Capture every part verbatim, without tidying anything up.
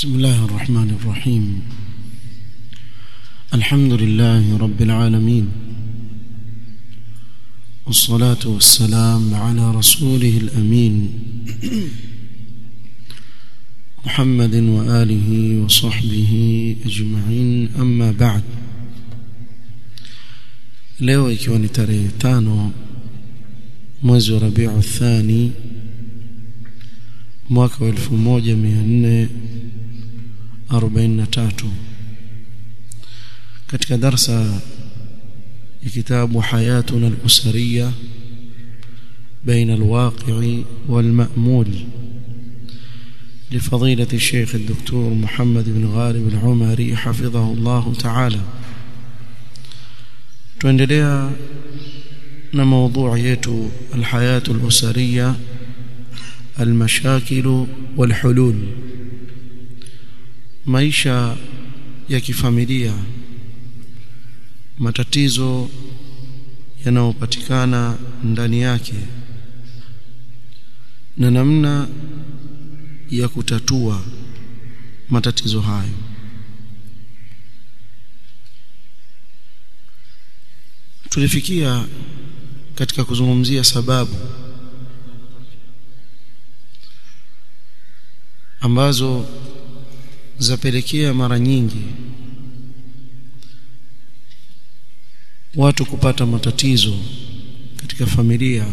بسم الله الرحمن الرحيم. الحمد لله رب العالمين، والصلاة والسلام على رسوله الأمين محمد وآله وصحبه أجمعين. أما بعد، leo ikiwa ni tarehe tano mwezi wa Rabiu Thani mwaka wa elfu moja mia nne arobaini na tatu, katika darsa ya kitabu Hayatuna al-Usariya baina al-Waqi'i wal-Ma'mul لفضيلة الشيخ الدكتور محمد بن غالب العمري حفظه الله تعالى. tuendelea na موضوع yetu الحياة الأسرية المشاكل والحلول, maisha ya kifamilia, matatizo yanayopatikana ndani yake na namna ya kutatua matatizo hayo. Tulifikia katika kuzungumzia sababu ambazo zapelekea mara nyingi watu kupata matatizo katika familia.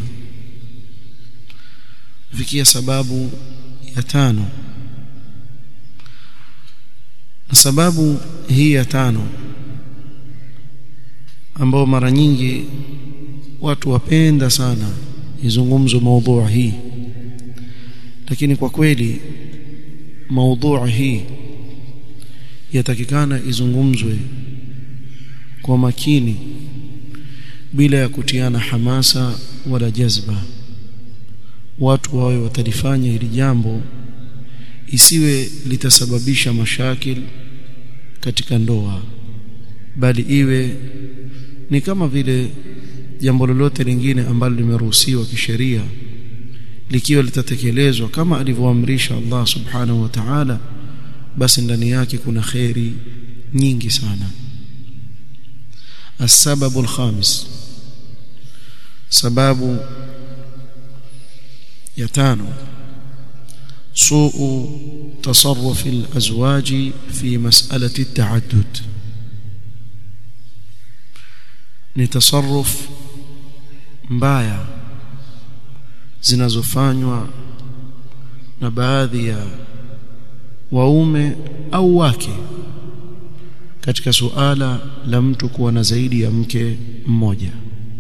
Fikia sababu ya tano, na sababu hii ya tano ambao mara nyingi watu wapenda sana izungumzo maudhui hii, lakini kwa kweli maudhui hii yatakikana izungumzwe kwa makini bila ya kutiana hamasa wala jazba. Watu wawe watalifanya hili jambo isiwe litasababisha mashakil katika ndoa, bali iwe ni kama vile jambo lolote lingine ambalo limeruhusiwa kisheria, likiwa litatekelezwa kama alivyoamrisha Allah subhanahu wa ta'ala, basi ndani yake kuna khairi nyingi sana. As-sababu al-khamis, sababu ya tano, suu tasarruf al-azwaji fi mas'alati at-ta'addud. Ni tasarruf mbaya zinazofanywa na baadhi ya waume au wake katika suala la mtu kuwa na zaidi ya mke mmoja.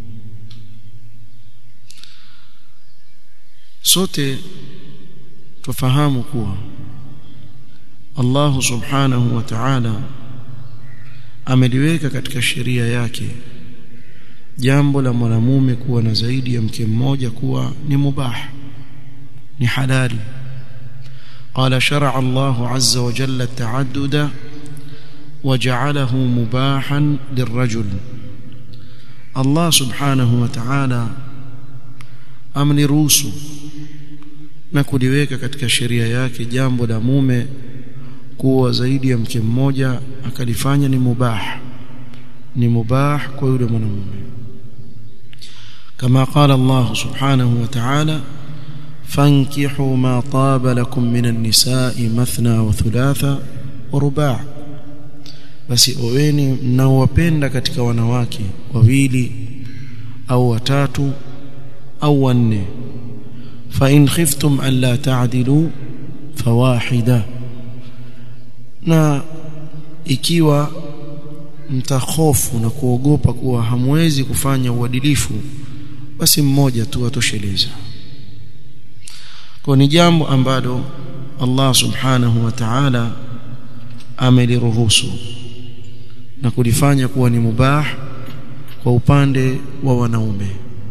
Sote tufahamu kuwa Allah subhanahu wa ta'ala ameliweka katika sheria yake jambo la mwanamume kuwa na zaidi ya mke mmoja kuwa ni mubah, ni halali. Qala shar'a Allahu azza wa jalla at-ta'adduda wa ja'alahu mubahan lirrajul. Allah subhanahu wa ta'ala amniruhusu na kuliweka katika sheria yake jambo la mume kuwa zaidi ya mke mmoja, akalifanya ni mubah, ni mubah kwa yule mwanamume. كما قال الله سبحانه وتعالى فانكحوا ما طاب لكم من النساء مثنى وثلاث ورباع. basi oweni mnaowapenda katika wanawake wawili au watatu au wanne. fa in khiftum an la ta'dilu fawahida, na ikiwa mtakhofu na kuogopa kuwa hamwezi kufanya uadilifu, basi mmoja tu atosheleza. Kwa ni jambo ambalo Allah subhanahu wa ta'ala ameliruhusu na kulifanya kuwa ni mubah kwa upande wa wanaume.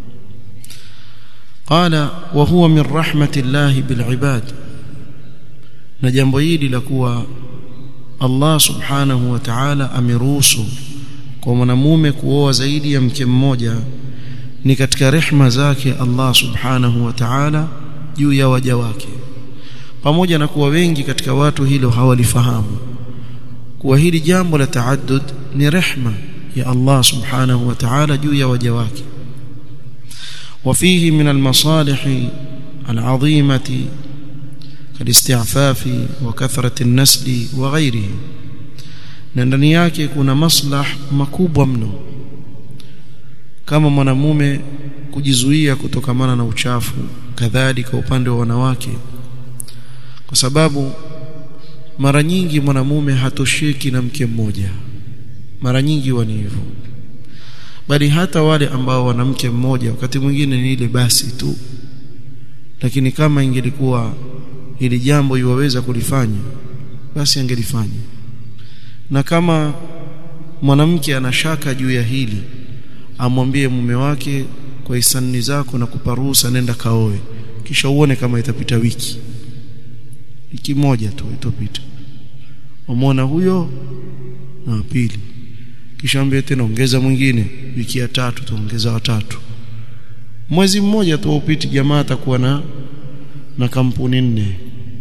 Qala wa huwa min rahmatillahi bil ibad, na jambo hili la kuwa Allah subhanahu wa ta'ala ameruhusu kwa mwanamume kuoa zaidi ya mke mmoja ni katika rehema zake Allah subhanahu wa ta'ala juu ya waja wake, pamoja na kuwa wengi katika watu hilo hawalifahamu kuwa hili jambo la taaddud ni rehma ya Allah subhanahu wa ta'ala juu ya waja wake. وفيه من المصالح العظيمة كالاستعفاف وكثرة النسل وغيره, na ndani yake kuna maslah makubwa mno kama mwanamume kujizuia kutokamana na uchafu, kadhalika upande wa wanawake, kwa sababu mara nyingi mwanamume hatosheki na mke mmoja, mara nyingi wani hivyo, bali hata wale ambao wana mke mmoja wakati mwingine ni ile basi tu, lakini kama ingelikuwa ili jambo iwaweza kulifanya basi angelifanya. Na kama mwanamke anashaka juu ya hili, amwambie mume wake kwa hisani zako na kuparuhusa nenda kaoe, kisha uone kama itapita wiki wiki moja tu itopita, umeona huyo na pili, kisha ambie tena ongeza mwingine, wiki ya tatu tuongeza watatu, mwezi mmoja tu upiti, jamaa atakuwa na na kampuni nne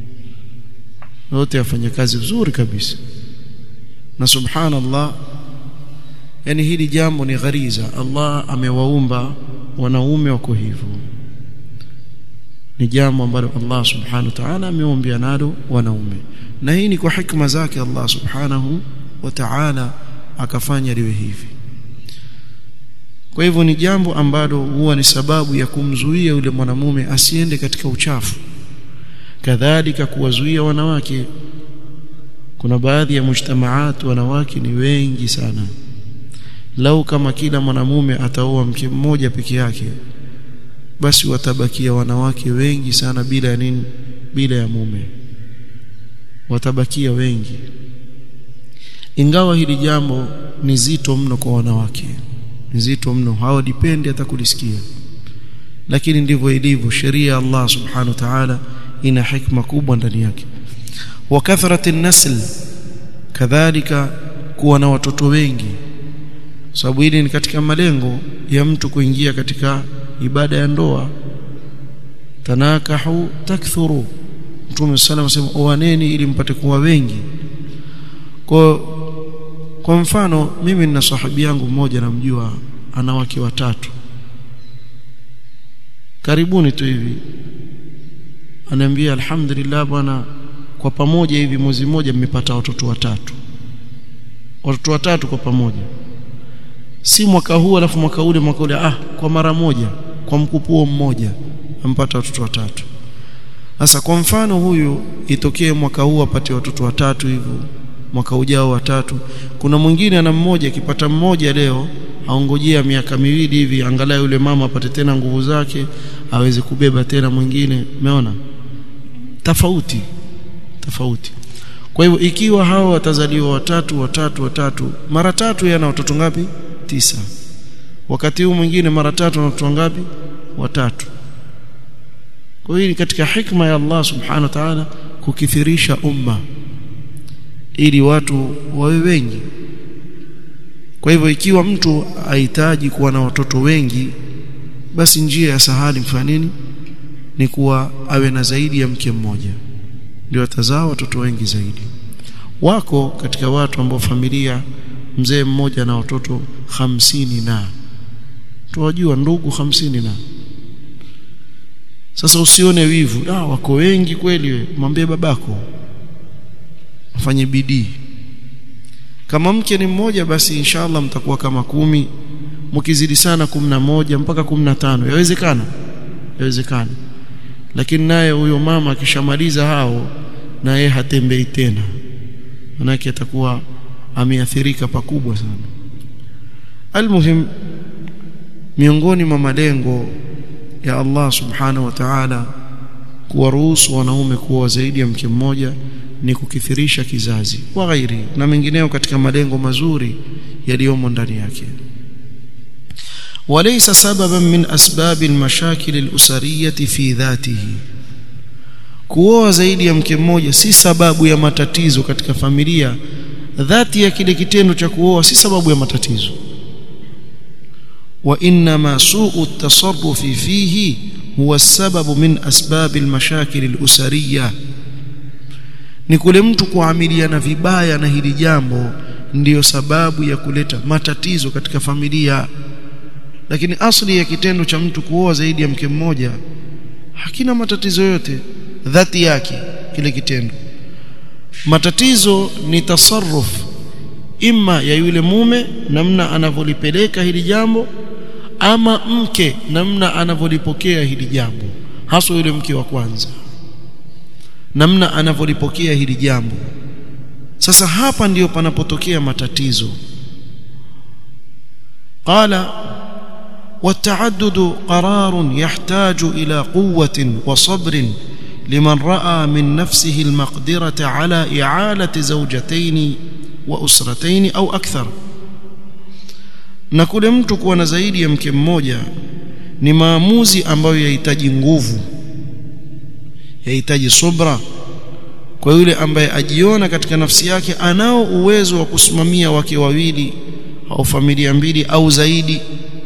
wote afanya kazi vizuri kabisa. Na subhanallah, yani hili jambo ni ghariza, Allah amewaumba wanaume wako hivyo, ni jambo ambalo Allah subhanahu wa ta'ala ameumbia nalo wanaume, na hii ni kwa hikma zake Allah subhanahu wa ta'ala akafanya liwe hivi. Kwa hivyo ni jambo ambalo huwa ni sababu ya kumzuia yule mwanamume asiende katika uchafu, kadhalika kuwazuia wanawake. Kuna baadhi ya mujtamaat wanawake ni wengi sana, lau kama kila mwanamume ataoa mke mmoja peke yake, basi watabakia wanawake wengi sana bila nini, bila ya mume, watabakia wengi. Ingawa hili jambo ni zito mno kwa wanawake, ni zito mno, hawadipendi hata kulisikia, lakini ndivyo ilivyo sheria ya Allah subhanahu wa ta'ala, ina hikma kubwa ndani yake. Wa kathrati an-nasl, kadhalika kuwa na watoto wengi, sababu hili ni katika malengo ya mtu kuingia katika ibada ya ndoa. Tanakahu takthuru, Mtume sallallahu alayhi wasallam, oaneni ili mpate kuwa wengi. Kwa kwa mfano mimi nina sahabi yangu mmoja namjua, ana wake watatu, karibuni tu hivi ananiambia alhamdulillah bwana, kwa pamoja hivi mwezi mmoja mmepata watoto watatu, watoto watatu kwa pamoja, si mwaka huu alafu mwaka ule mwaka ule, ah kwa mara moja, kwa mkupuo mmoja ampata watoto watatu. Sasa kwa mfano huyu itokee mwaka huu apate watoto watatu hivyo, mwaka ujao watatu, kuna mwingine ana mmoja, akipata mmoja leo aongojea miaka miwili hivi angalau yule mama apate tena nguvu zake aweze kubeba tena mwingine. Umeona tofauti tofauti. Kwa hivyo ikiwa hao watazaliwa watatu watatu watatu, mara tatu yana watoto ngapi? Tisa. Wakati huu mwingine mara tatu na watoto ngapi? Watatu. Kwa hiyo katika hikma ya Allah subhanahu wa ta'ala kukithirisha umma ili watu wawe wengi. Kwa hivyo ikiwa mtu ahitaji kuwa na watoto wengi, basi njia ya sahali mfano nini ni kuwa awe na zaidi ya mke mmoja, ndio atazaa watoto wengi zaidi. Wako katika watu ambao familia mzee mmoja na watoto hamsini na tuwajua ndugu hamsini na. Sasa usione wivu, ah wako wengi kweli, wewe mwambie babako afanye bidii. Kama mke ni mmoja, basi inshallah mtakuwa kama kumi, mkizidi sana kumi na moja mpaka kumi na tano, yawezekana yawezekana. Lakini naye huyo mama akishamaliza hao, na yeye hatembei tena, manake atakuwa ameathirika pakubwa sana. Almuhim, miongoni mwa malengo ya Allah subhanahu wa ta'ala kuwaruhusu wanaume kuwa zaidi ya mke mmoja ni kukithirisha kizazi wa ghairi na mengineo katika malengo mazuri yaliyomo ndani yake. Walaysa sababan min asbab almashakil alusariyah fi dhatihi, kuoa zaidi ya mke mmoja si sababu ya matatizo katika familia. Dhati ya kile kitendo cha kuoa si sababu ya matatizo. Wa inma su'u at-tasarruf fihi huwa sababu min asbab almashakil alusariyah, ni kule mtu kuamiliana vibaya na hili jambo ndiyo sababu ya kuleta matatizo katika familia. Lakini asli ya kitendo cha mtu kuoa zaidi ya mke mmoja hakina matatizo yote dhati yake kile kitendo. Matatizo ni tasarruf imma ya yule mume namna anavyolipeleka hili jambo, ama mke namna anavyolipokea hili jambo, hasa yule mke wa kwanza namna anavyolipokea hili jambo. Sasa hapa ndiyo panapotokea matatizo. Qala والتعدد قرار يحتاج إلى قوة وصبر لمن رأى من نفسه المقدرة على إعالة زوجتين وأسرتين أو أكثر. na kule mtu kuwa na zaidi ya mke mmoja ni maamuzi ambayo yahitaji nguvu, yahitaji subra kwa yule ambaye ajiona katika nafsi yake anao uwezo wa kusimamia wake wawili au familia mbili au zaidi.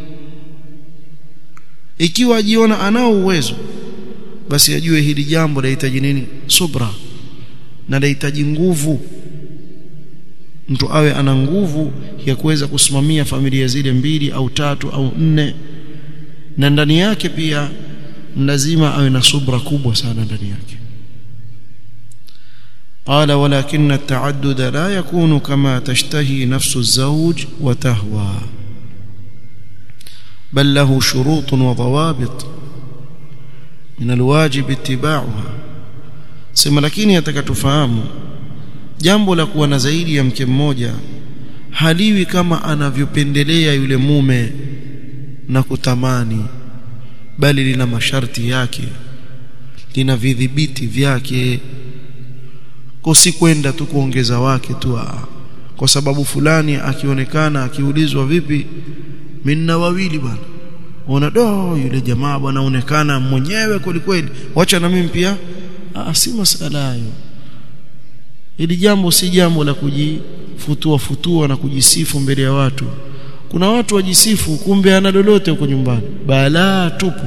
Ikiwa ajiona anao uwezo, basi ajue hili jambo linahitaji nini? Subra, na linahitaji nguvu. Mtu awe ana nguvu ya kuweza kusimamia familia zile mbili au tatu au nne, na ndani yake pia lazima awe na subra kubwa sana ndani yake. قال ولكن التعدد لا يكون كما تشتهي نفس الزوج وتهوى بل له شروط وضوابط من الواجب اتباعها. sema lakini atakatufahamu jambo la kuwa na zaidi ya mke mmoja haliwi kama anavyopendelea yule mume na kutamani, bali lina masharti yake, lina vidhibiti vyake. Kusikwenda tu kuongeza wake tu kwa sababu fulani akionekana akiulizwa vipi minna wawili bwana, ona do yule jamaa bwana anaonekana mwenyewe kweli kweli, wacha na mimi pia. Ah, si masala hayo. Hili jambo si jambo la kujifutua futua na kujisifu mbele ya watu. Kuna watu wajisifu kumbe ana lolote huko nyumbani, balaa tupu,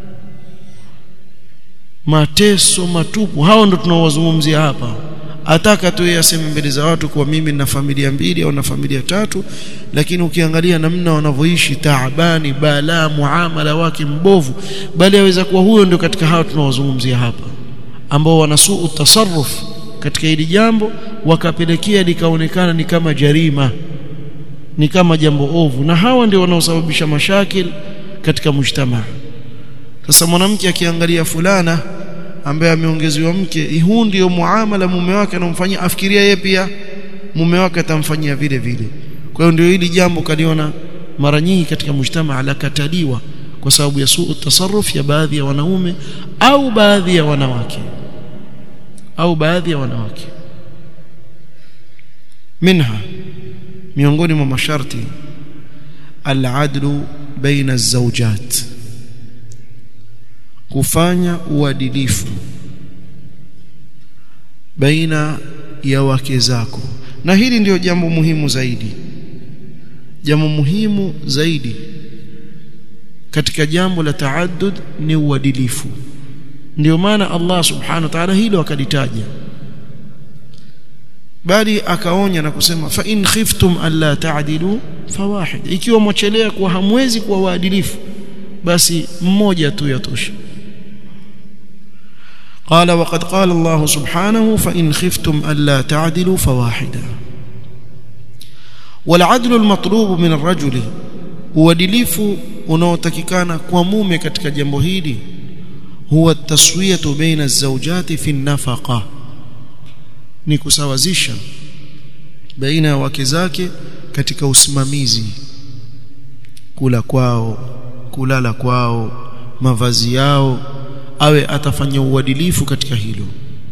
mateso matupu. Hao ndo tunaowazungumzia hapa. Ataka tu yaseme mbele za watu kwa mimi na familia mbili au na familia tatu, lakini ukiangalia namna wanavyoishi taabani, balaa, muamala wake mbovu, bali yaweza kuwa huyo ndio katika hao tunaowazungumzia hapa, ambao wanasuu tasarruf katika hili jambo, wakapelekea likaonekana ni kama jarima, ni kama jambo ovu, na hawa ndio wanaosababisha mashakil katika mujtamaa. Sasa mwanamke akiangalia fulana ambaye ameongezewa mke, huu ndio muamala mume wake anamfanyia, afikiria yeye pia mume wake atamfanyia vile vile. Kwa hiyo ndio hili jambo kaliona mara nyingi katika mujtamaa la kataliwa kwa sababu ya suu tasarruf ya baadhi ya wanaume au baadhi ya wanawake au baadhi ya wanawake. Minha, miongoni mwa masharti al-adlu baina az-zawjat, kufanya uadilifu baina ya wake zako. Na hili ndio jambo muhimu zaidi, jambo muhimu zaidi katika jambo la taaddud ni uadilifu. Ndio maana Allah subhanahu wa ta'ala hilo akalitaja, bali akaonya na kusema fa in khiftum alla ta'dilu fawahid, ikiwa mwachelea kuwa hamwezi kuwa waadilifu basi mmoja tu yatosha. قال وقد قال الله سبحانه فإن خفتم ألا تعدلوا فواحدا. والعدل المطلوب من الرجل uadilifu unaotakikana kwa mume katika jambo hili huwa taswiyatu baina az-zawjati fi an-nafaqa, ni kusawazisha baina ya wake zake katika usimamizi, kula kwao, kulala kwao, mavazi yao, awe atafanya uadilifu katika hilo.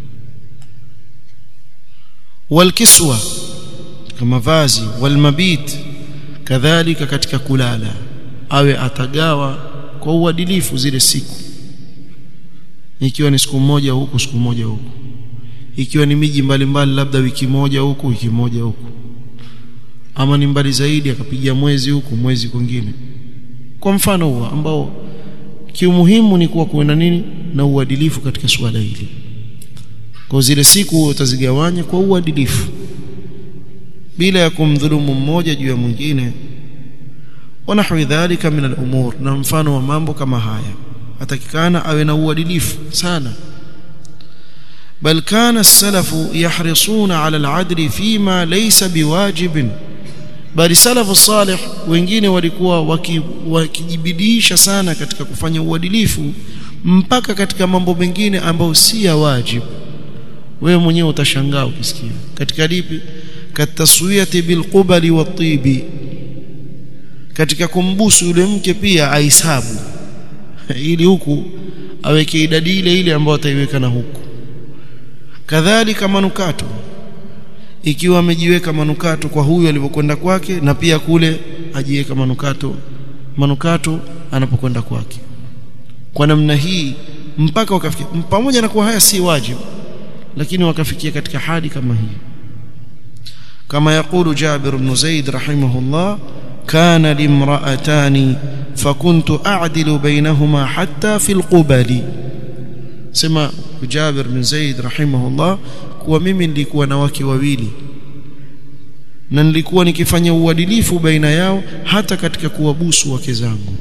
Walkiswa, kama vazi, walmabit, kadhalika katika kulala, awe atagawa kwa uadilifu zile siku, ikiwa ni siku moja huku siku moja huku, ikiwa ni miji mbalimbali labda wiki moja huku wiki moja huku, ama ni mbali zaidi akapiga mwezi huku mwezi kwingine. Kwa mfano huo ambao kiumuhimu ni kuwa kuwa na nini na uadilifu katika swala hili. Kwa zile siku utazigawanya kwa uadilifu bila ya kumdhulumu mmoja juu ya mwingine, wanahwi dhalika min al-umur, na mfano wa mambo kama haya atakikana awe na uadilifu sana. Bal kana as-salafu yahrisuna ala al-adli fima laysa biwajibin, bali salafu salih wengine walikuwa wakijibidisha sana katika kufanya uadilifu mpaka katika mambo mengine ambayo si ya wajibu. Wewe mwenyewe utashangaa ukisikia katika lipi, kataswiyati bilqubali watibi, katika kumbusu yule mke pia aisabu ili huku aweke idadi ile ile ambayo ataiweka na huku. Kadhalika manukato, ikiwa amejiweka manukato kwa huyu alipokwenda kwake, na pia kule ajiweka manukato manukato anapokwenda kwake. Kwa namna hii mpaka wakafikia, pamoja na kuwa haya si wajibu, lakini wakafikia katika hali kama hii. Kama yakulu Jabir ibn Zaid rahimahullah, kana limra'atani fakuntu a'dilu bainahuma hatta fil qubali. Sema Jabir ibn Zaid rahimahullah, kuwa mimi nilikuwa na wake wawili na nilikuwa nikifanya uadilifu baina yao hata katika kuwabusu wake zangu.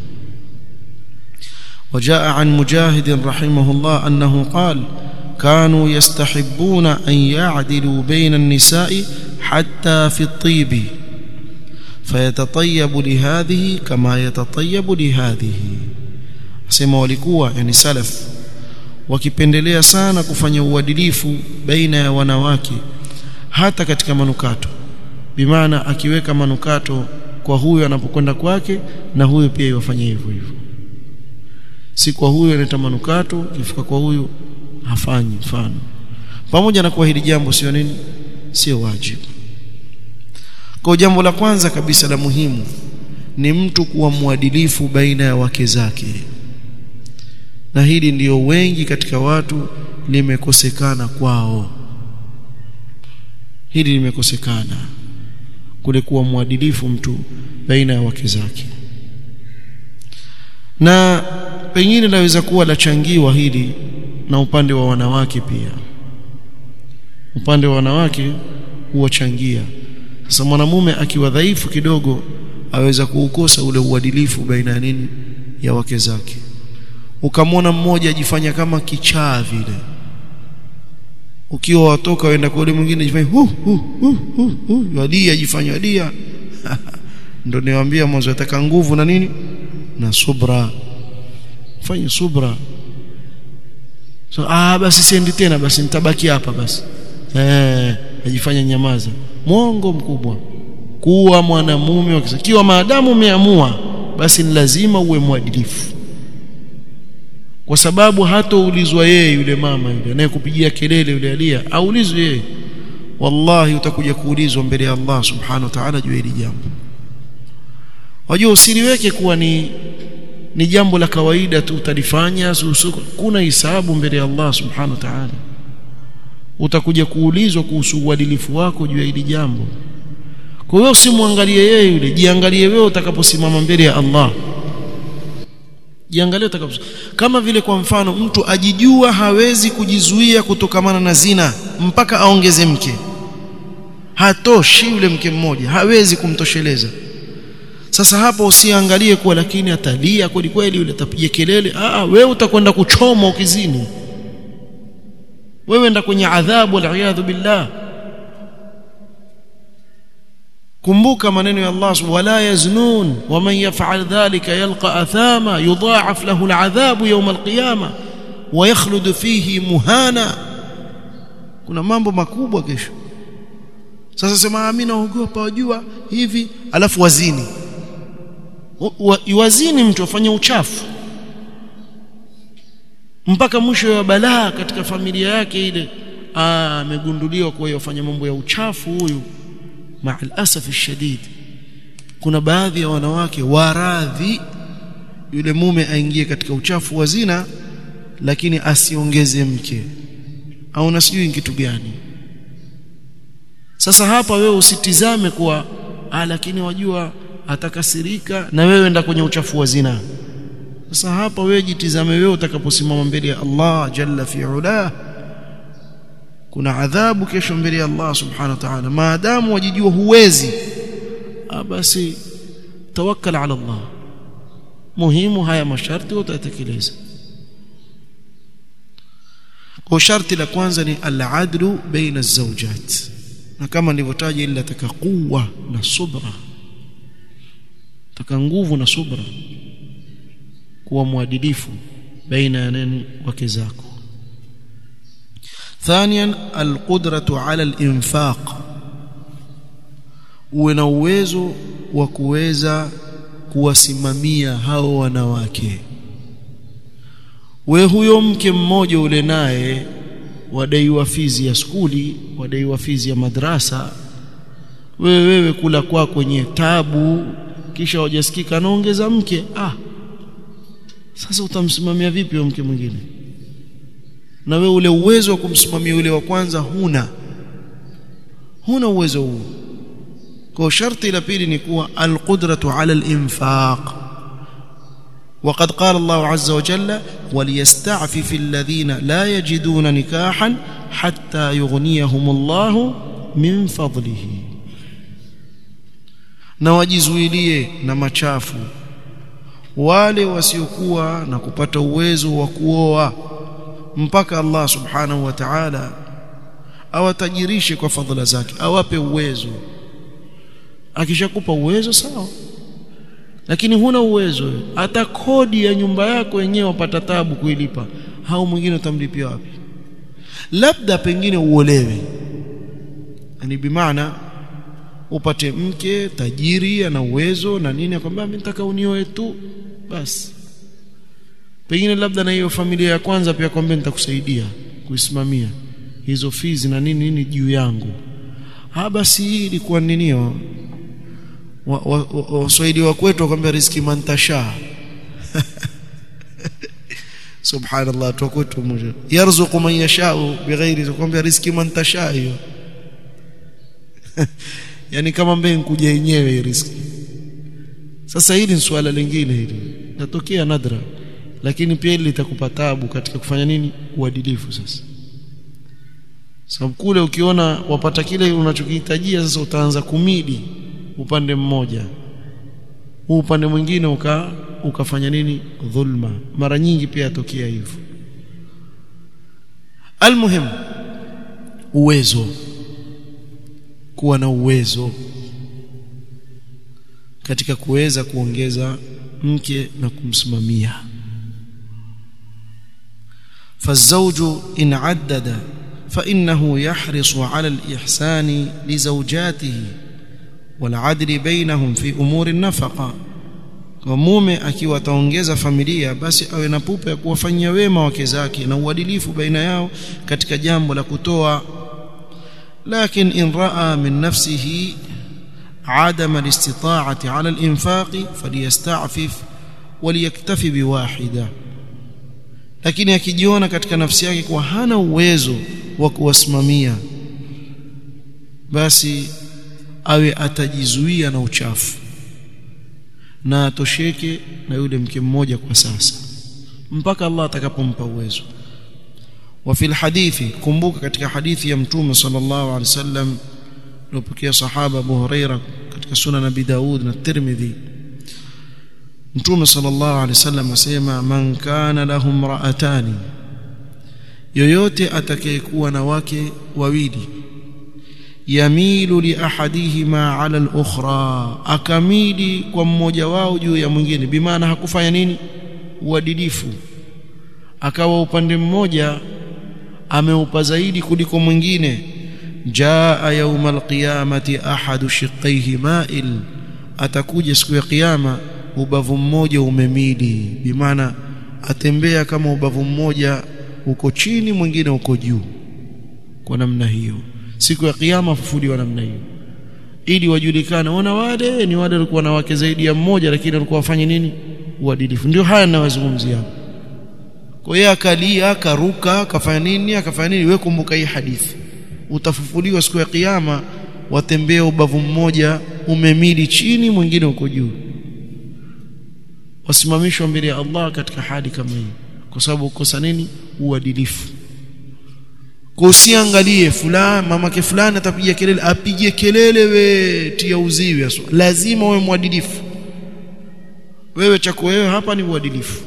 وجاء عن مجاهد رحمه الله أنه قال كانوا يستحبون أن يعدلوا بين النساء حتى في الطيب فيتطيب لهذه كما يتطيب لهذه. asema walikuwa yani salaf wakipendelea sana kufanya uadilifu baina ya wanawake hata katika manukato, bimaana akiweka manukato kwa huyo anapokwenda kwake, na huyo pia yafanye hivyo hivyo. Si kwa huyo analeta manukato ifika kwa huyo hafanyi mfano, pamoja na kwa hili jambo sio nini, sio wajibu. Kwa jambo la kwanza kabisa la muhimu ni mtu kuwa muadilifu baina ya wake zake, na hili ndio wengi katika watu limekosekana kwao. Hili limekosekana, kule kuwa muadilifu mtu baina ya wake zake. Na pengine laweza kuwa la changiwa hili na upande wa wanawake pia. Upande wa wanawake huwachangia. Sasa mwanamume akiwa dhaifu kidogo aweza kuukosa ule uadilifu baina ya nini, ya wake zake. Ukamwona mmoja ajifanya kama kichaa vile, ukiwa watoka waenda kwa yule mwingine ajifanya hu hu hu hu, hu. Wadia ajifanya wadia ndio niwaambia mwanzo ataka nguvu na nini na subra. Fanya subra. So ah basi siendi tena, basi nitabaki hapa basi. Eh, ajifanya nyamaza. Mwongo mkubwa. Kuwa mwanamume wakiwa maadamu umeamua basi ni lazima uwe mwadilifu. Kwa sababu hata ulizwa yeye yule mama yule anayekupigia kelele yule alia, aulizwe yeye. Wallahi utakuja kuulizwa mbele ya Allah subhanahu wa ta'ala juu ya hili jambo. Wajua usiliweke kuwa ni ni jambo la kawaida tu utalifanya, kuna hisabu mbele ya Allah subhanahu wa ta'ala. Utakuja kuulizwa kuhusu uadilifu wako juu ya hili jambo. Kwa hiyo usimwangalie yeye yule, jiangalie wewe utakaposimama mbele ya Allah. Jiangalie utakaposimama. Kama vile kwa mfano mtu ajijua hawezi kujizuia kutokamana na zina mpaka aongeze mke. Hatoshi yule mke mmoja, hawezi kumtosheleza. Sasa hapo usiangalie kwa lakini atalia kweli kweli yule atapiga kelele. Ah, wewe utakwenda kuchoma ukizini. Wewe enda kwenye adhabu wal billah. Kumbuka maneno ya Allah subhanahu wala yaznun wa man yaf'al dhalika yalqa athama yudha'af lahu al'adhabu yawm al-qiyamah wa yakhlud fihi muhana. Kuna mambo makubwa kesho. Sasa sema mimi naogopa wajua hivi alafu wazini. Wazini mtu afanye uchafu mpaka mwisho wa balaa katika familia yake ile, ah amegunduliwa kwa hiyo afanya mambo ya uchafu huyu. Ma'al asaf shadid, kuna baadhi ya wanawake waradhi yule mume aingie katika uchafu wa zina lakini asiongeze mke, au nasijui kitu gani. Sasa hapa wewe usitizame kwa ah lakini wajua atakasirika na wewe enda kwenye uchafu wa zina. Sasa hapa wewe jitizame wewe utakaposimama mbele ya Allah jalla fi ula, kuna adhabu kesho mbele ya Allah subhanahu wa ta'ala. Maadamu wajijua huwezi, basi tawakkal ala Allah. Muhimu haya masharti utatekeleza. Kwa sharti la kwanza ni al-adlu baina az-zawjat, na kama nilivyotaja ila taka quwwa na subra, taka nguvu na subra, kuwa mwadilifu baina ya nani wake zako. Thaniyan al-qudratu ala al-infaq, uwe na uwezo wa kuweza kuwasimamia hao wanawake. We huyo mke mmoja ule naye wadaiwa fizi ya skuli, wadaiwa fizi ya madrasa, wewe wewe kula kwa kwenye tabu, kisha wajasikika naongeza mke. Ah, sasa utamsimamia vipi huyo mke mwingine? Na wewe ule uwezo wa kumsimamia ule wa kwanza huna, huna uwezo huo. Kwa sharti la pili ni kuwa al-qudratu ala al-infaq. وقد قال الله عز وجل وليستعفف الذين لا يجدون نكاحا حتى يغنيهم الله من فضله, na wajizuilie na machafu wale wasiokuwa na kupata uwezo wa kuoa mpaka Allah subhanahu wa ta'ala awatajirishe kwa fadhila zake, awape uwezo. Akishakupa uwezo sawa, lakini huna uwezo, hata kodi ya nyumba yako yenyewe upata tabu kuilipa, hao mwingine utamlipia wapi? Labda pengine uolewe, yani bimaana upate mke tajiri ana uwezo na nini, akwambia mimi nataka unioe tu basi. Pengine labda na hiyo familia ya kwanza pia akwambia nitakusaidia kuisimamia hizo fizi na nini nini juu yangu. Ha, basi hii ilikuwa ninio Waswahili wa kwetu wakwambia riziki mantasha. Subhanallah, tu kwetu mmoja yarzuqu man yashau bighairi, wakwambia riziki mantasha hiyo. Yani kama mbele kuja yenyewe riziki. Sasa hili ni swala lingine, hili natokea nadra, lakini pia hili litakupa taabu katika kufanya nini, uadilifu. Sasa sababu kule ukiona wapata kile unachokihitajia, sasa utaanza kumidi upande mmoja, huu upande mwingine uka ukafanya nini, dhulma. Mara nyingi pia yatokea hivyo. Almuhim, uwezo, kuwa na uwezo katika kuweza kuongeza mke na kumsimamia. Fazawju in addada fa innahu yahrisu ala al-ihsani li zawjatihi والعدل بينهم في امور النفقه. Kwa mume akiwa ataongeza familia, basi awe na pupa ya kuwafanyia wema wake zake na uadilifu baina yao katika jambo la kutoa. Lakin in raa min nafsihi adam al-istita'ati 'ala al-infaq falyasta'fif waliyaktafi biwahida, lakini akijiona katika nafsi yake kwa hana uwezo wa kuwasimamia, basi awe atajizuia na uchafu na atosheke na yule mke mmoja kwa sasa mpaka Allah atakapompa uwezo. Wa fil hadithi, kumbuka katika hadithi ya Mtume sallallahu alaihi wasallam iliyopokea sahaba Abu Huraira katika Sunan Abi Daud na Tirmidhi, Mtume sallallahu alaihi wasallam asema, man kana lahum ra'atani, yoyote atakayekuwa na wake wawili, yamilu li ahadihima ala al-ukhra, akamili kwa mmoja wao juu ya mwingine, bimaana hakufanya nini, uadilifu, akawa upande mmoja ameupa zaidi kuliko mwingine. Jaa yawmal qiyamati ahadu shiqqaihi ma'il, atakuja siku ya kiyama ubavu mmoja umemili, bimaana atembea kama ubavu mmoja uko chini mwingine uko juu. Kwa namna hiyo siku ya kiyama fufuliwa namna hiyo, ili wajulikane wana wale ni wale walikuwa na wake zaidi ya mmoja, lakini walikuwa wafanye nini, uadilifu. Ndio haya ninawazungumzia. Kwa hiyo akalia, akaruka, akafanya nini, akafanya nini, wewe kumbuka hii hadithi, utafufuliwa siku ya kiyama watembea ubavu mmoja umemili chini mwingine uko juu, wasimamishwa mbele ya Allah katika hali kama hii, kwa sababu ukosa nini, uadilifu. Kwa usiangalie fulani mamake fulani atapiga kelele, apige kelele we tia uziwi aswa. Lazima wewe mwadilifu. Wewe chako wewe hapa ni uadilifu.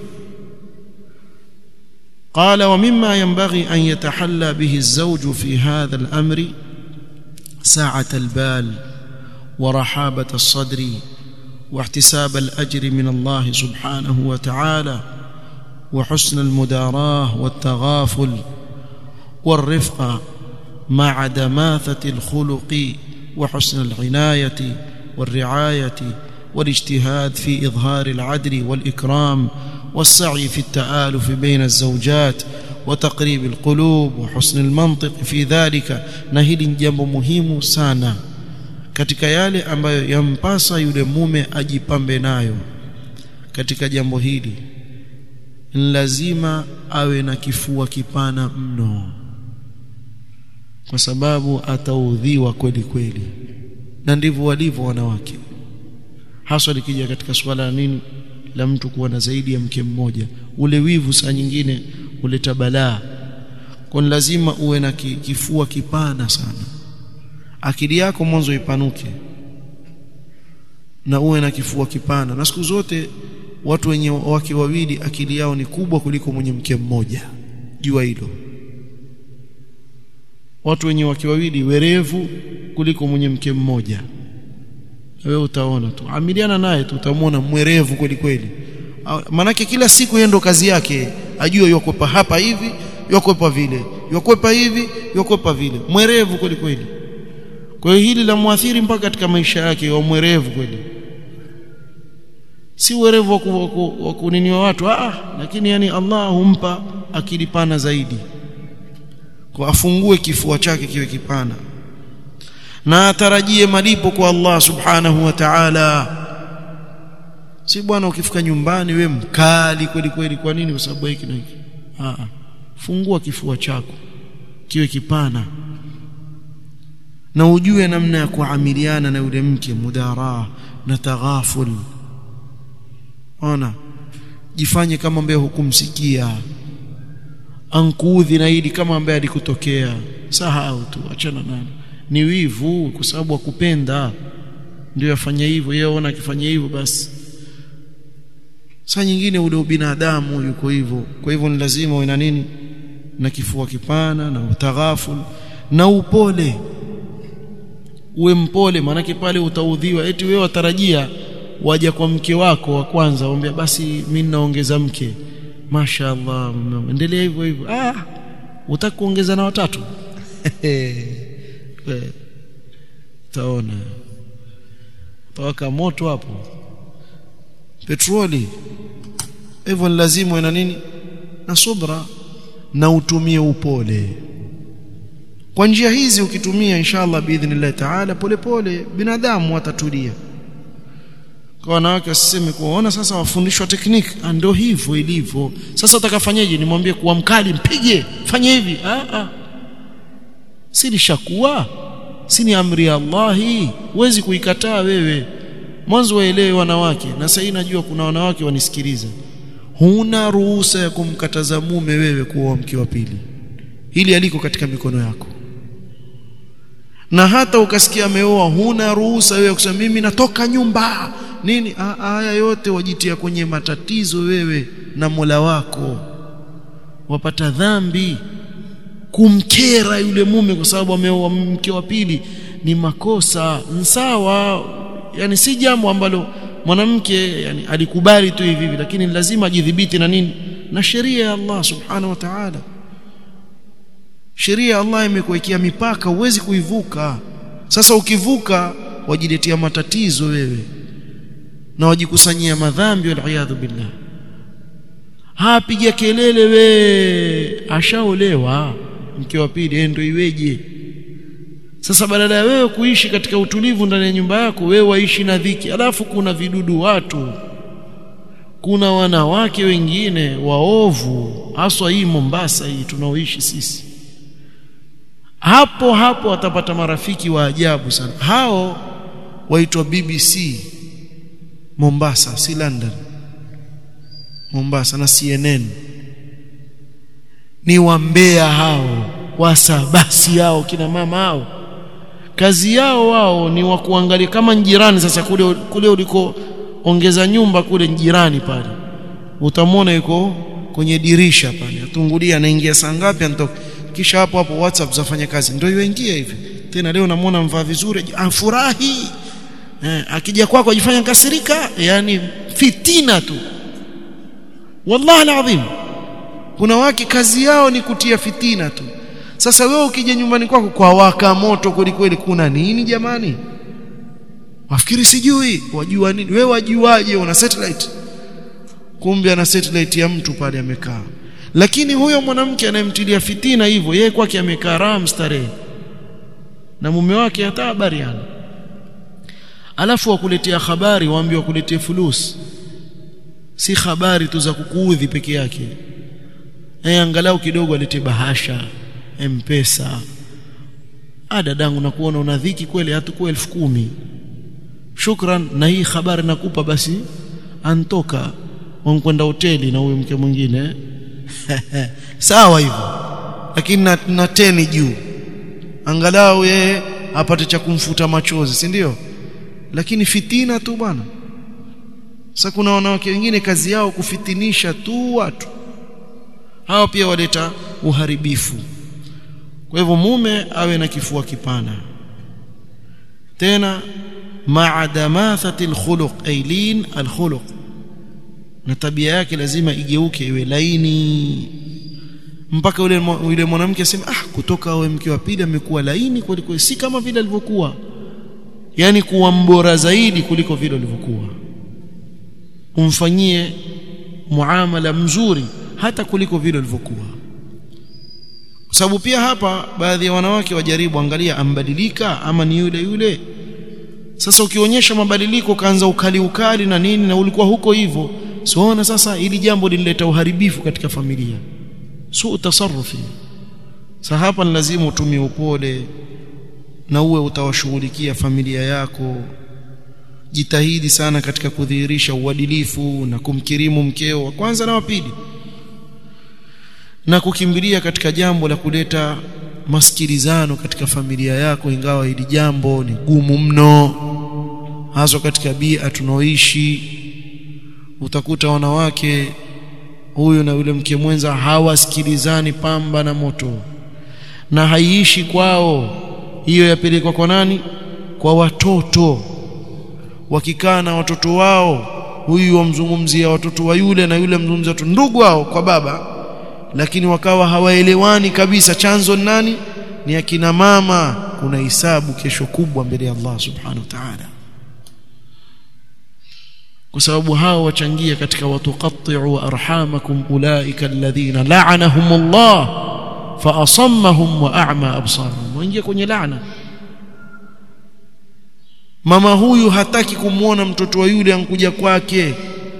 قال ومما ينبغي أن يتحلى به الزوج في هذا الأمر سعة البال ورحابة الصدر واحتساب الأجر من الله سبحانه وتعالى وحسن المداراة والتغافل والرفقة مع دماثة الخلق وحسن العناية والرعاية والاجتهاد في إظهار العدل والإكرام والسعي في التآلف بين الزوجات وتقريب القلوب وحسن المنطق في ذلك. na hili ni jambo muhimu sana katika yale ambayo yampasa yule mume ajipambe nayo. Katika jambo hili lazima awe na kifua kipana mno, kwa sababu ataudhiwa kweli kweli, na ndivyo walivyo wanawake, hasa likija katika swala la nini la mtu kuwa na zaidi ya mke mmoja. Ule wivu saa nyingine huleta balaa. Kwa lazima uwe na kifua kipana sana, akili yako mwanzo ipanuke na uwe na kifua kipana. Na siku zote watu wenye wake wawili akili yao ni kubwa kuliko mwenye mke mmoja, jua hilo. Watu wenye wake wawili werevu kuliko mwenye mke mmoja. Wewe utaona tu, amiliana naye tu utamwona mwerevu kweli kweli. Manake kila siku yeye ndo kazi yake, ajue yokopa hapa hivi, yokopa vile, yokopa hivi, yokopa vile, mwerevu kweli kweli. Kwa hiyo hili la muathiri mpaka katika maisha yake, wa mwerevu kweli. Si werevu wa kuniniwa watu, ah, lakini yani Allah humpa akili pana zaidi, kwa afungue kifua chake kiwe kipana, na atarajie malipo kwa Allah subhanahu wa ta'ala. Si bwana ukifika nyumbani we mkali kweli kweli, kwa nini? Kwa sababu hiki na hiki. Ah, fungua kifua chako kiwe kipana, na ujue namna ya kuamiliana na yule mke, mudaraa na taghaful. Ona, jifanye kama ambaye hukumsikia, ankuudhi na hili kama ambaye alikutokea. Sahau tu, achana naye. Ni wivu, kwa sababu akupenda ndio afanya hivyo. Yeye ona akifanya hivyo basi. Saa nyingine ule ubinadamu yuko hivyo. Kwa hivyo ni lazima uwe na nini? Na kifua kipana, na utaghaful, na upole. Uwe mpole, maana pale utaudhiwa. Eti wewe watarajia waje kwa mke wako wa kwanza, waambia basi mimi naongeza mke, mashaallah, endelea hivyo hivyo. Ah, utaka kuongeza na watatu? Taona tawaka moto hapo, petroli. Hivyo lazima uwe na nini? Na subra, na utumie upole. Kwa njia hizi ukitumia, inshallah biidhnillah taala, pole pole binadamu watatulia. Kwa wanawake wasiseme kuona sasa wafundishwa tekniki, ndio hivyo ilivyo. Sasa utakafanyaje? Nimwambie kuwa mkali, mpige, fanya hivi? Ah ah, si lishakuwa, si ni amri ya Allah hii, huwezi kuikataa wewe. Mwanzo waelewe wanawake, na sasa najua kuna wanawake wanisikiliza. Huna ruhusa ya kumkataza mume wewe kuoa mke wa pili. Hili aliko katika mikono yako. Na hata ukasikia ameoa, huna ruhusa wewe kusema mimi natoka nyumba nini. Haya yote wajitia kwenye matatizo wewe na Mola wako. Wapata dhambi kumkera yule mume kwa sababu ameoa mke wa pili. Ni makosa, sawa, yani si jambo ambalo mwanamke yani alikubali tu hivi hivi, lakini lazima ajidhibiti na nini? Na sheria ya Allah subhanahu wa ta'ala. Sheria ya Allah imekuwekea mipaka, huwezi kuivuka. Sasa ukivuka wajiletea matatizo wewe, na wajikusanyia madhambi, wal billah. Hapiga kelele we, ashaolewa mke wa pili, ndio iweje? Sasa badala ya wewe kuishi katika utulivu ndani ya nyumba yako, wewe waishi na dhiki. Alafu kuna vidudu watu, kuna wanawake wengine waovu, haswa hii Mombasa hii tunaoishi sisi. Hapo hapo atapata marafiki wa ajabu sana. Hao waitwa B B C Mombasa, si London. Mombasa na C N N. Ni wambea hao, wasabasi yao kina mama hao kazi yao wao ni wa kuangalia kama jirani. Sasa kule kule uliko ongeza nyumba kule jirani pale utamwona yuko kwenye dirisha pale atungulia anaingia saa ngapi anatoka, kisha hapo hapo WhatsApp zafanya kazi ndio yoingia hivi tena. Leo namuona mvaa vizuri afurahi, eh, akija kwako ajifanya kasirika, yani fitina tu. Wallahi alazim kuna wake kazi yao ni kutia fitina tu. Sasa wewe ukija nyumbani kwako kwa waka moto kweli kweli, kuna nini jamani? Wafikiri sijui, wajua nini? Wewe wajuaje una satellite? Kumbe ana satellite ya mtu pale amekaa. Lakini huyo mwanamke anayemtilia fitina hivyo, yeye kwake amekaa ram starehe na mume wake hata habari yana. Alafu wakuletea habari, waambie wakuletee fulus, si habari tu za kukuudhi peke yake. Eh, angalau kidogo alete bahasha, M-Pesa. Ah, dadangu nakuona una dhiki kweli, hatakuwa elfu kumi. Shukran, na hii habari nakupa basi antoka wankwenda hoteli na huyo mke mwingine. Sawa hivyo. Lakini na, na teni juu. Angalau yeye apate cha kumfuta machozi, si ndio? Lakini fitina tu bwana. Sasa kuna wanawake wengine kazi yao kufitinisha tu watu. Hao pia waleta uharibifu. Kwa hivyo mume awe na kifua kipana. Tena ma'adamathati al-khuluq, ailin al-khuluq, na tabia yake lazima igeuke iwe laini, mpaka yule yule mwanamke aseme ah, kutoka awe mke wa pili amekuwa laini kuliko, si kama vile alivyokuwa, yani kuwa mbora zaidi kuliko vile alivyokuwa. Umfanyie muamala mzuri hata kuliko vile alivyokuwa. Kwa sababu pia hapa baadhi ya wanawake wajaribu, angalia ambadilika ama ni yule yule. Sasa ukionyesha mabadiliko kaanza ukali ukali na nini, na ulikuwa huko hivyo, siona sasa ili jambo linaleta uharibifu katika familia, sio tasarrufi. Sasa hapa ni lazima utumie upole na uwe utawashughulikia familia yako. Jitahidi sana katika kudhihirisha uadilifu na kumkirimu mkeo wa kwanza na wa pili, na kukimbilia katika jambo la kuleta masikilizano katika familia yako, ingawa hili jambo ni gumu mno, hasa katika bia tunaoishi. Utakuta wanawake huyu na yule mke mwenza hawasikilizani pamba na moto, na haiishi kwao. Hiyo yapelekwa kwa nani? Kwa watoto. Wakikaa na watoto wao, huyu wamzungumzia watoto wa yule na yule mzungumzia watoto ndugu wao kwa baba, lakini wakawa hawaelewani kabisa. Chanzo nani? Ni akina mama. Kuna hisabu kesho kubwa mbele ya Allah subhanahu wa ta'ala, kwa sababu hao wachangia katika watuqatti'u arhamakum ulaika alladhina la'anahumullah fa asammahum wa a'ma absarahum. Waingia kwenye laana. Mama huyu hataki kumuona mtoto wa yule ankuja kwake,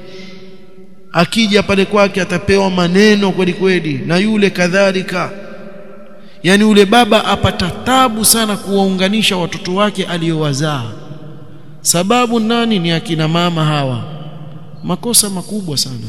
akija pale kwake atapewa maneno kweli kweli, na yule kadhalika. Yani yule baba apata tabu sana kuwaunganisha watoto wake aliyowazaa. Sababu nani? Ni akina mama hawa. Makosa makubwa sana.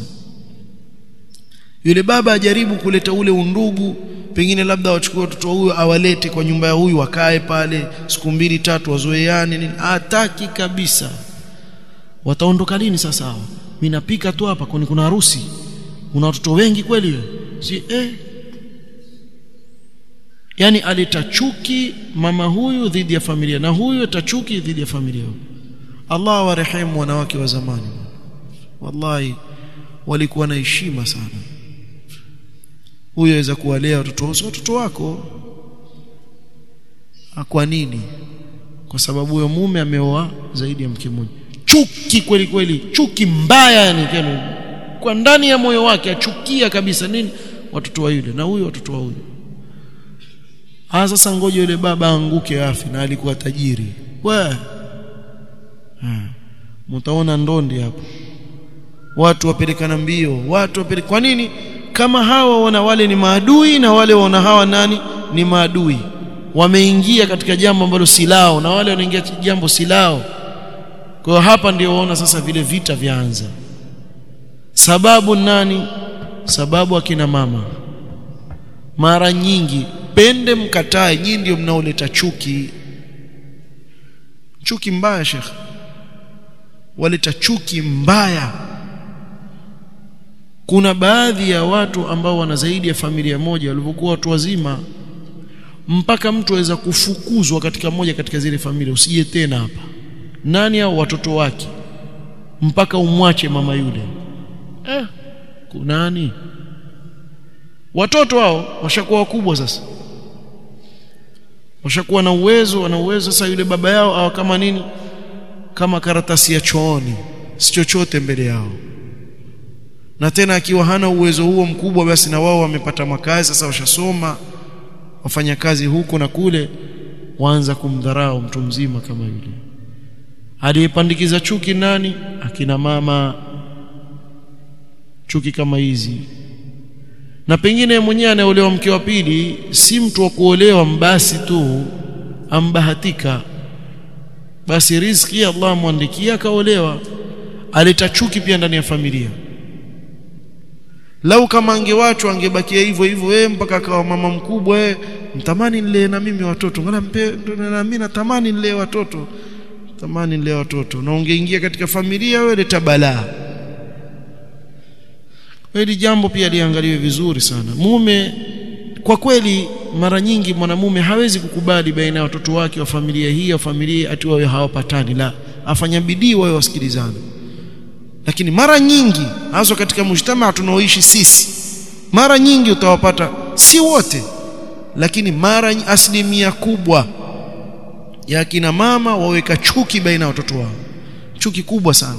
Yule baba ajaribu kuleta ule undugu, pengine labda wachukue watoto huyu awalete kwa nyumba ya huyu, wakae pale siku mbili tatu wazoeane nini. Hataki kabisa. Wataondoka lini sasa hao? Mimi napika tu hapa, kwani kuna harusi? Una watoto wengi kweli? Si eh. Yani aleta chuki mama huyu dhidi ya familia, na huyu atachuki dhidi ya familia. Allah warehemu wanawake wa zamani. Wallahi walikuwa na heshima sana. Huyu aweza kuwalea watoto watoto wako. Kwa nini? Kwa sababu huyo mume ameoa zaidi ya mke mmoja. Chuki kweli kweli, chuki mbaya, yani kwa ndani ya moyo wake achukia kabisa nini? Watoto wa yule na huyu watoto wa huyu. Ah, sasa ngoje yule baba anguke afi, na alikuwa tajiri. Wewe mtaona ndondi hapo. Watu wapelekana mbio, watu wapeleka. Kwa nini? Kama hawa wana wale ni maadui, na wale wana hawa nani ni maadui, wameingia katika jambo ambalo si lao, na wale wanaingia jambo si lao. Kwa hapa ndio waona sasa vile vita vyaanza. Sababu nani? Sababu akina mama. Mara nyingi mpende mkatae, nyinyi ndio mnaoleta chuki. Chuki mbaya Sheikh, waleta chuki mbaya. Kuna baadhi ya watu ambao wana zaidi ya familia moja, walivyokuwa watu wazima, mpaka mtu aweza kufukuzwa katika moja katika zile familia, usije tena hapa. Nani hao? Watoto wake, mpaka umwache mama yule. Eh, kunani? Watoto hao washakuwa wakubwa sasa, washakuwa na uwezo, wana uwezo sasa. Yule baba yao au kama nini, kama karatasi ya chooni, si chochote mbele yao. Na tena akiwa hana uwezo huo mkubwa, basi na wao wamepata makazi sasa, washasoma, wafanya kazi huko na kule, waanza kumdharau mtu mzima kama yule. Aliyepandikiza chuki nani? Akina mama. Chuki kama hizi. Na pengine mwenyewe anaolewa mke wa pili, si mtu wa kuolewa mbasi tu, ambahatika, basi riziki Allah muandikia kaolewa, aleta chuki pia ndani ya familia. Lau kama ange watu angebakia hivyo hivyo, wewe mpaka akawa mama mkubwa, wewe mtamani nilee na mimi watoto, ngala mpe na mimi natamani nilee watoto, tamani nilee watoto, na ungeingia katika familia wewe leta balaa. Hili jambo pia liangaliwe vizuri sana. Mume kwa kweli, mara nyingi mwanamume hawezi kukubali baina ya watoto wake wa familia hii au familia ati wao hawapatani, la, afanya bidii wao wasikilizane. Lakini mara nyingi hasa katika mshtama tunaoishi sisi, mara nyingi utawapata, si wote, lakini mara asilimia kubwa ya kina mama waweka chuki baina ya watoto wao, chuki kubwa sana.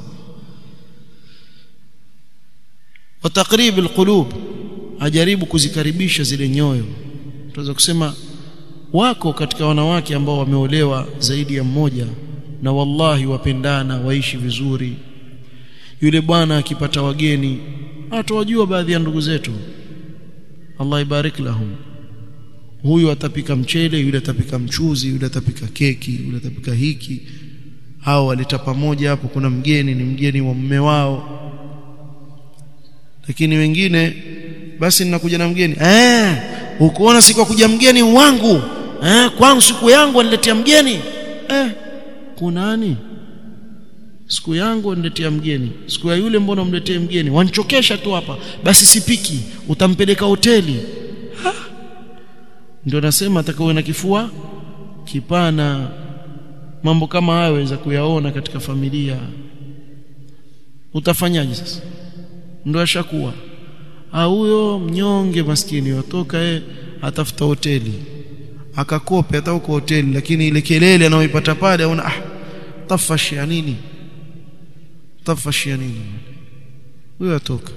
Wa taqrib alqulub, ajaribu kuzikaribisha zile nyoyo. Tunaweza kusema wako katika wanawake ambao wameolewa zaidi ya mmoja, na wallahi wapendana, waishi vizuri. Yule bwana akipata wageni, atawajua baadhi ya ndugu zetu, Allah ibarik lahum, huyu atapika mchele, yule atapika mchuzi, yule atapika keki, yule atapika hiki, hao waleta pamoja hapo, kuna mgeni, ni mgeni wa mume wao. Lakini wengine, basi ninakuja na mgeni, eh ukoona siku kuja mgeni wangu, eh kwangu siku yangu aniletea mgeni, eh kunani? Siku yangu aniletea mgeni, siku ya yule mbona umletee mgeni? Wanchokesha tu hapa, basi sipiki, utampeleka hoteli. Ha? Ndio nasema atakawe na kifua kipana. Mambo kama hayo waweza kuyaona katika familia. Utafanyaje sasa? Ndio ashakuwa huyo mnyonge maskini, watoka eh atafuta hoteli, akakope hata huko hoteli, lakini ile kelele anayoipata pale aona, ah tafashi ya nini, tafashi ya nini, huyo atoka.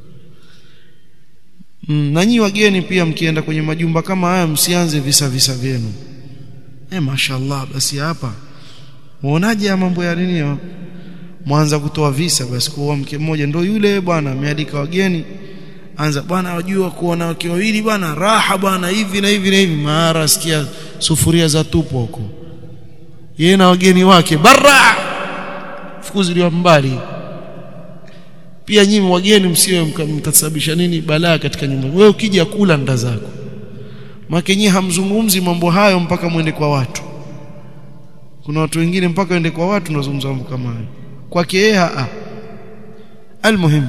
Mm, na nyinyi wageni pia mkienda kwenye majumba kama haya, msianze visa visa vyenu. Eh mashaallah, basi hapa muonaje ya mambo ya nini, mwanza kutoa visa. Basi kwa mke mmoja ndio yule bwana amealika wageni, anza bwana wajua kuona wake wawili bwana raha bwana hivi na hivi na hivi, mara sikia sufuria za tupo huko, yeye na wageni wake barra fukuziliwa mbali. Pia nyinyi wageni msiwe mtasababisha nini balaa katika nyumba. Wewe ukija kula nda zako, maana nyinyi hamzungumzi mambo hayo mpaka muende kwa watu. Kuna watu wengine mpaka waende kwa watu ndio zungumza mambo kama hayo, kwake yeye a almuhim.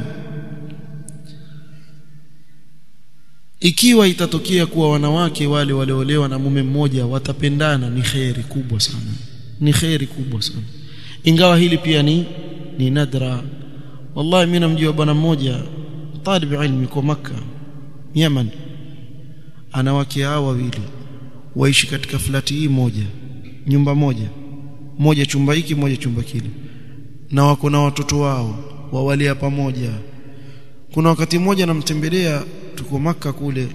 Ikiwa itatokea kuwa wanawake wale waliolewa na mume mmoja watapendana, ni khairi kubwa sana, ni khairi kubwa sana. Ingawa hili pia ni ni nadra. Wallahi mimi namjua bwana mmoja talib ilmi kwa Makka, Yemen, ana wake hao wawili waishi katika flati hii moja, nyumba moja, moja chumba hiki, moja chumba kile, na wako na watoto wao wawalea pamoja. Kuna wakati mmoja namtembelea, tuko Makka kule,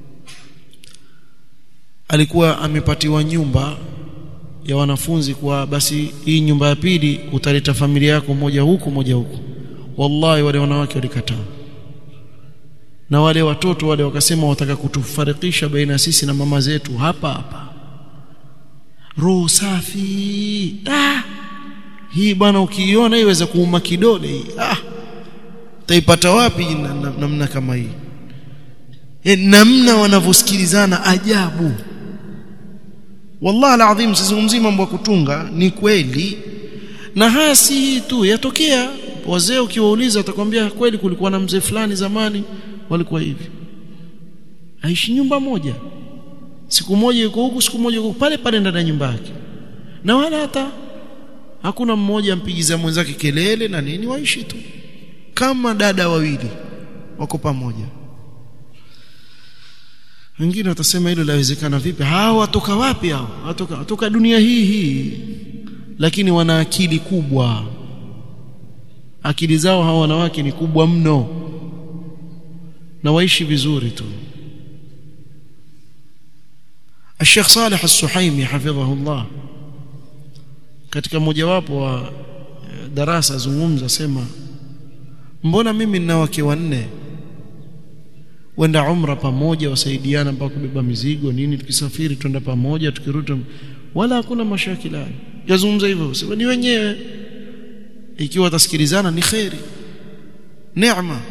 alikuwa amepatiwa nyumba ya wanafunzi, kwa basi hii nyumba ya pili utaleta familia yako moja huko moja huko. Wallahi wale wanawake walikataa, na wale watoto wale wakasema wataka kutufarikisha baina sisi na mama zetu hapa hapa. Roho safi. Ah, hii bwana ukiiona iweza kuuma kidole hii. Ah, taipata wapi namna kama hii? e, namna wanavyosikilizana ajabu. Wallahi alazim, sizungumzi mambo ya kutunga, ni kweli. Na haya si tu yatokea, wazee ukiwauliza utakwambia kweli kulikuwa na mzee fulani zamani walikuwa hivi. Aishi nyumba moja, siku moja yuko huku, siku moja yuko pale pale ndani ya nyumba yake, na wala hata hakuna mmoja ampigiza mwenzake kelele na nini, waishi tu kama dada wawili wako pamoja. Wengine watasema hilo lawezekana vipi? Hao watoka wapi hao? Watoka watoka dunia hii hii, lakini wana akili kubwa. Akili zao hawa wanawake ni kubwa mno, na waishi vizuri tu. Sheikh Saleh Al-Suhaimi hafidhahullah katika mojawapo wa darasa zungumza, sema mbona mimi nina wake wanne, wenda umra pamoja, wasaidiana mpaka kubeba mizigo nini, tukisafiri twenda pamoja, tukirudi wala hakuna mashakila. Yazungumza hivyo, sema ni wenyewe, ikiwa watasikilizana ni khairi, neema.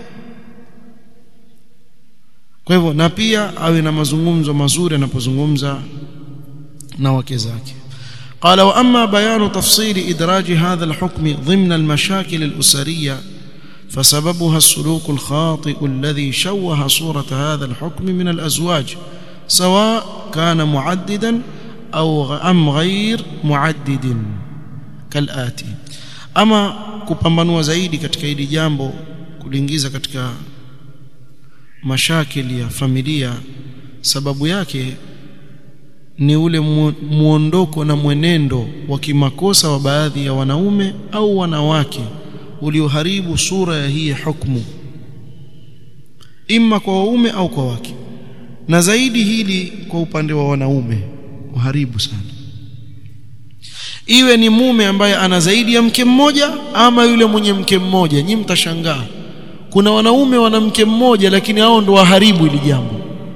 Kwa hivyo na pia awe na mazungumzo mazuri anapozungumza na wake zake. قال واما بيان تفصيل ادراج هذا الحكم ضمن المشاكل الاسريه فسببها السلوك الخاطئ الذي شوه صورة هذا الحكم من الازواج سواء كان معددا او ام غير معدد كالاتي. ama kupambanua zaidi katika hili jambo, kuliingiza katika mashakili ya familia, sababu yake ni ule muondoko na mwenendo wa kimakosa wa baadhi ya wanaume au wanawake ulioharibu sura ya hii hukumu, imma kwa waume au kwa wake. Na zaidi hili kwa upande wa wanaume uharibu sana, iwe ni mume ambaye ana zaidi ya mke mmoja ama yule mwenye mke mmoja. Nyinyi mtashangaa, kuna wanaume wana mke mmoja lakini hao ndo waharibu hili jambo.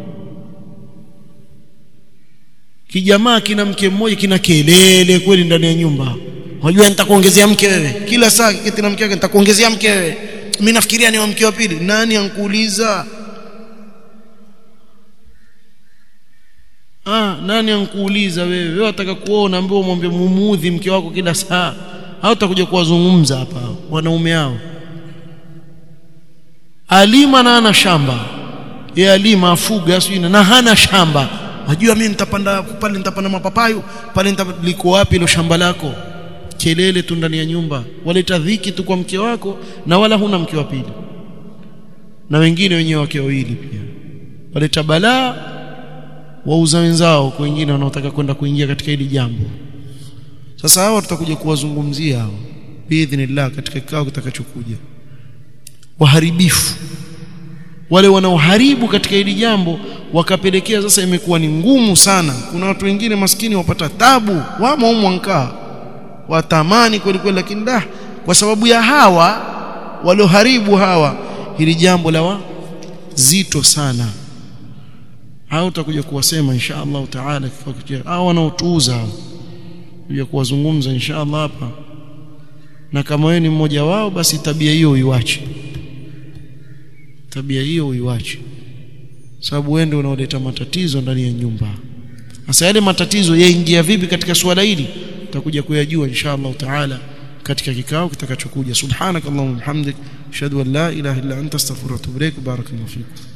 Kijamaa kina mke mmoja kina kelele kweli ndani ya nyumba, unajua nitakuongezea mke wewe, kila saa kiti na mke wake, nitakuongezea mke wewe, mimi nafikiria ni wa mke wa pili. Nani ankuuliza? Ah, nani ankuuliza wewe? Wewe unataka kuona ambao umwambie mumuudhi mke wako kila saa, au utakuja kuwazungumza hapa wanaume hao? Alima na ana shamba, yeye alima afuga sio, na hana shamba. Unajua mimi nitapanda pale, nitapanda mapapayo pale, liko wapi ile shamba lako? Kelele tu ndani ya nyumba, waleta dhiki tu kwa mke wako, na wala huna mke wa pili. Na wengine wenyewe wake wawili pia waleta balaa, wauza wenzao kwa wengine wanaotaka kwenda kuingia katika hili jambo. Sasa hao tutakuja kuwazungumzia hao biidhnillah katika kikao kitakachokuja. Waharibifu wale wanaoharibu katika hili jambo, wakapelekea sasa imekuwa ni ngumu sana. Kuna watu wengine maskini wapata tabu, wamo humo nkaa watamani kweli kweli, lakini dah kwa sababu ya hawa walioharibu hawa, hili jambo la zito sana. Hao tutakuja kuwasema insha Allah taala kifaa hao wanaotuuza, kuja kuwazungumza insha Allah hapa. Na kama wewe ni mmoja wao, basi tabia hiyo uiache, tabia hiyo uiache, sababu wewe ndio unaoleta matatizo ndani ya nyumba. Sasa yale matatizo yaingia vipi katika swala hili, tutakuja kuyajua insha Allah taala katika kikao kitakachokuja. Subhanakallahumma wa bihamdik, ashhadu an la ilaha illa anta, astaghfiruka wa atubu ilaik. Barakallahu fikum.